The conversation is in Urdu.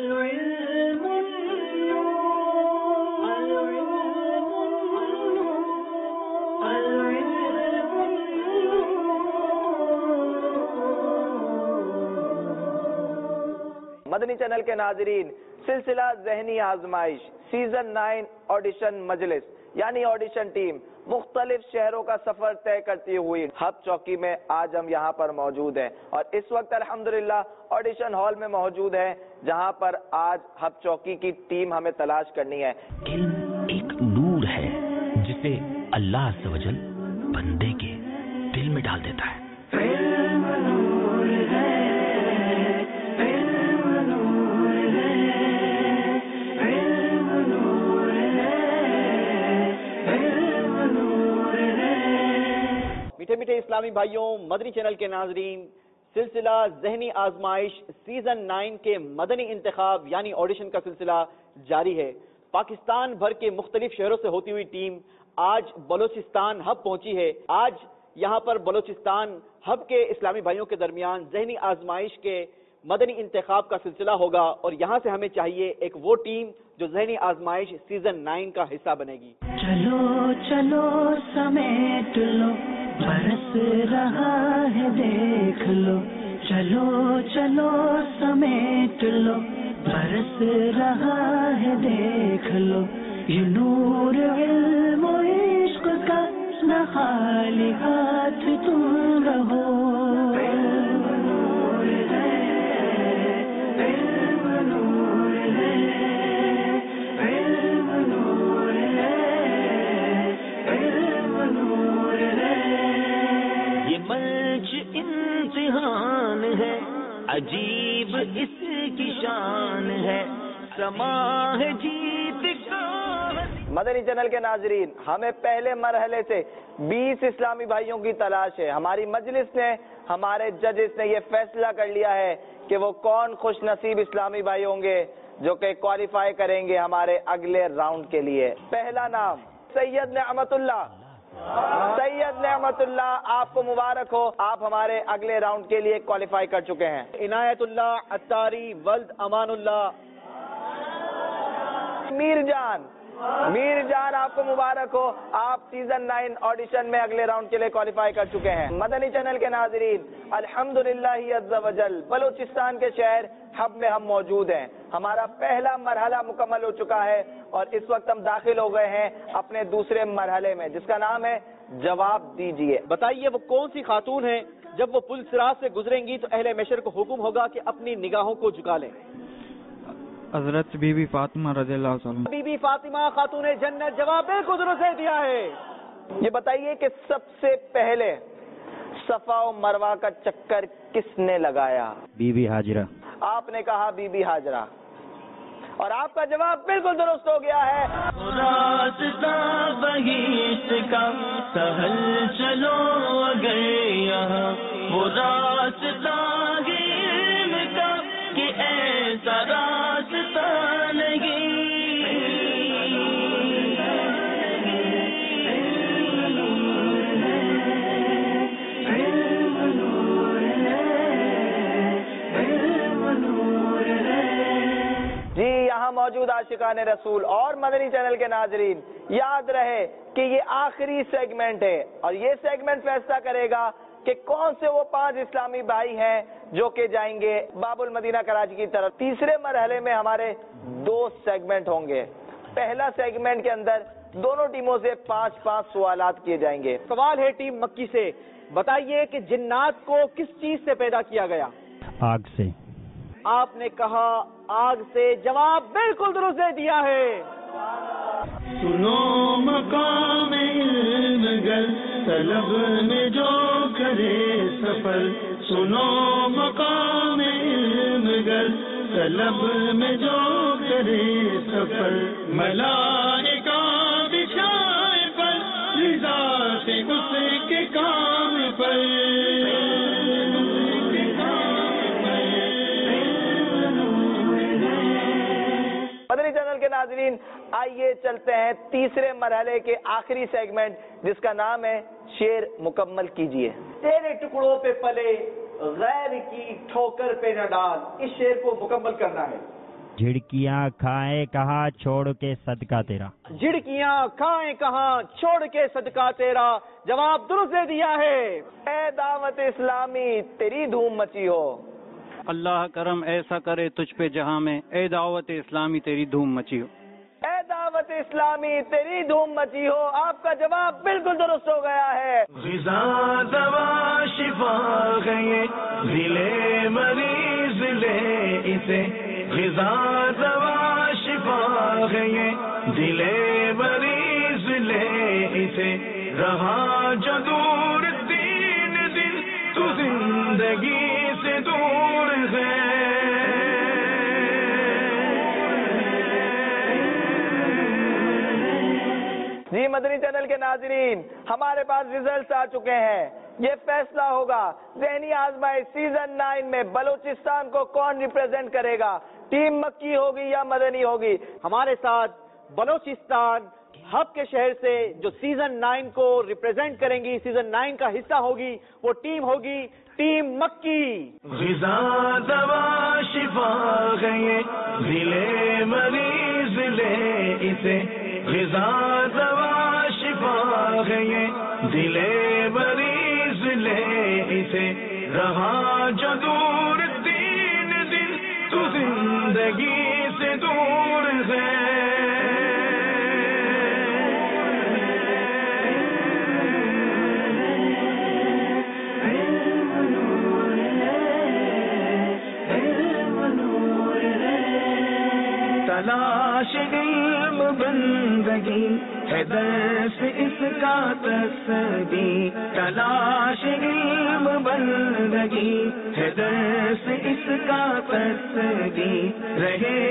العلم مدنی چینل کے ناظرین، سلسلہ ذہنی آزمائش سیزن 9 آڈیشن مجلس یعنی آڈیشن ٹیم مختلف شہروں کا سفر طے کرتی ہوئی ہب چوکی میں آج ہم یہاں پر موجود ہیں، اور اس وقت الحمدللہ آڈیشن ہال میں موجود ہیں جہاں پر آج ہب چوکی کی ٹیم ہمیں تلاش کرنی ہے۔ علم ایک نور ہے جسے اللہ عز و جل بندے کے دل میں ڈال دیتا ہے۔ میٹھے میٹھے اسلامی بھائیوں، مدنی چینل کے ناظرین، سلسلہ ذہنی آزمائش سیزن 9 کے مدنی انتخاب یعنی آڈیشن کا سلسلہ جاری ہے۔ پاکستان بھر کے مختلف شہروں سے ہوتی ہوئی ٹیم آج بلوچستان ہب پہنچی ہے۔ آج یہاں پر بلوچستان ہب کے اسلامی بھائیوں کے درمیان ذہنی آزمائش کے مدنی انتخاب کا سلسلہ ہوگا، اور یہاں سے ہمیں چاہیے ایک وہ ٹیم جو ذہنی آزمائش سیزن 9 کا حصہ بنے گی۔ چلو چلو سمیٹ لو، برس رہا ہے دیکھ لو، چلو چلو سمیٹ لو، برس رہا ہے دیکھ لو، یہ نور علم و عشق کا نہ خالی ہاتھ تم رہو۔ امتحان ہے عجیب اس کی شان ہے، سما ہے جیت کا۔ مدنی چینل کے ناظرین، ہمیں پہلے مرحلے سے 20 اسلامی بھائیوں کی تلاش ہے۔ ہماری مجلس نے، ہمارے ججز نے یہ فیصلہ کر لیا ہے کہ وہ کون خوش نصیب اسلامی بھائی ہوں گے جو کہ کوالیفائی کریں گے ہمارے اگلے راؤنڈ کے لیے۔ پہلا نام سید نعمت اللہ۔ سید نعمت اللہ، آپ کو مبارک ہو، آپ ہمارے اگلے راؤنڈ کے لیے کوالیفائی کر چکے ہیں۔ عنایت اللہ اتاری ولد امان اللہ۔ میر جان آپ کو مبارک ہو، آپ سیزن 9 آڈیشن میں اگلے راؤنڈ کے لیے کوالیفائی کر چکے ہیں۔ مدنی چینل کے ناظرین، الحمدللہ عز و جل بلوچستان کے شہر ہب میں ہم موجود ہیں۔ ہمارا پہلا مرحلہ مکمل ہو چکا ہے، اور اس وقت ہم داخل ہو گئے ہیں اپنے دوسرے مرحلے میں جس کا نام ہے جواب دیجئے۔ بتائیے وہ کون سی خاتون ہیں جب وہ پل صراط سے گزریں گی تو اہل محشر کو حکم ہوگا کہ اپنی نگاہوں کو جھکا لیں؟ حضرت بی بی فاطمہ رضی اللہ عنہ۔ بی بی فاطمہ خاتون جنت، جواب بالکل درست دیا ہے۔ یہ بتائیے کہ سب سے پہلے صفا و مروہ کا چکر کس نے لگایا؟ بی بی ہاجرہ۔ آپ نے کہا بی بی ہاجرہ، اور آپ کا جواب بالکل درست ہو گیا ہے۔ راستہ بہشت کا سہل چلو اگر یہاں، وہ راستہ علم کا کہ ایسا راستہ نہیں۔ موجود عاشقان رسول اور مدنی چینل کے ناظرین، یاد رہے کہ یہ آخری سیگمنٹ ہے، اور یہ سیگمنٹ فیصلہ کرے گا کہ کون سے وہ 5 اسلامی بھائی ہیں جو کہ جائیں گے باب المدینہ کراچی کی طرف۔ تیسرے مرحلے میں ہمارے 2 سیگمنٹ ہوں گے۔ پہلا سیگمنٹ کے اندر دونوں ٹیموں سے 5-5 سوالات کیے جائیں گے۔ سوال ہے ٹیم مکی سے، بتائیے کہ جنات کو کس چیز سے پیدا کیا گیا؟ آگ سے۔ آپ نے کہا آگ سے، جواب بالکل درست دیا ہے۔ سنو مقام علم گر طلب میں جو کرے سفر، سنو مقام علم گر طلب میں جو کرے سفر، ملائکہ بچھائے پر رضا سے اس کے کام پر۔ مدنی چینل کے ناظرین، آئیے چلتے ہیں تیسرے مرحلے کے آخری سیگمنٹ جس کا نام ہے شعر مکمل کیجئے۔ تیرے ٹکڑوں پہ پلے غیر کی ٹھوکر پہ نہ ڈال، اس شعر کو مکمل کرنا ہے۔ جھڑکیاں کھائے کہاں چھوڑ کے صدقہ تیرا. جھڑکیاں کھائیں کہاں چھوڑ کے صدقہ تیرا. جواب درست دے دیا ہے. اے دعوت اسلامی تیری دھوم مچی ہو. اللہ کرم ایسا کرے تجھ پہ جہاں میں، اے دعوت اسلامی تیری دھوم مچی ہو. اے دعوت اسلامی تیری دھوم مچی ہو. آپ کا جواب بالکل درست ہو گیا ہے. غذا دوا شفا گئے ضلع مریض لے اسے. غذا دوا شفا گئے دل مریض لے اسے. رہا جو دور 3 دن تو زندگی سے دور ہے. جی مدنی چینل کے ناظرین، ہمارے پاس ریزلٹس آ چکے ہیں. یہ فیصلہ ہوگا ذہنی آزمائش سیزن 9 میں بلوچستان کو کون ریپرزینٹ کرے گا. ٹیم مکی ہوگی یا مدنی ہوگی. ہمارے ساتھ بلوچستان ہب کے شہر سے جو سیزن 9 کو ریپرزینٹ کریں گی، سیزن 9 کا حصہ ہوگی، وہ ٹیم ہوگی ٹیم مکی. غذا دوا شفا گئے دل مریض لے اسے. غذا دوا شفا گئے دل مریض لے اسے. رہا جو دور 3 دن تو زندگی سے دور ہے. تلاش علم بندگی ہے درس اس کا تصدیق. تلاش علم بندگی ہے درس اس کا تصدیق. رہے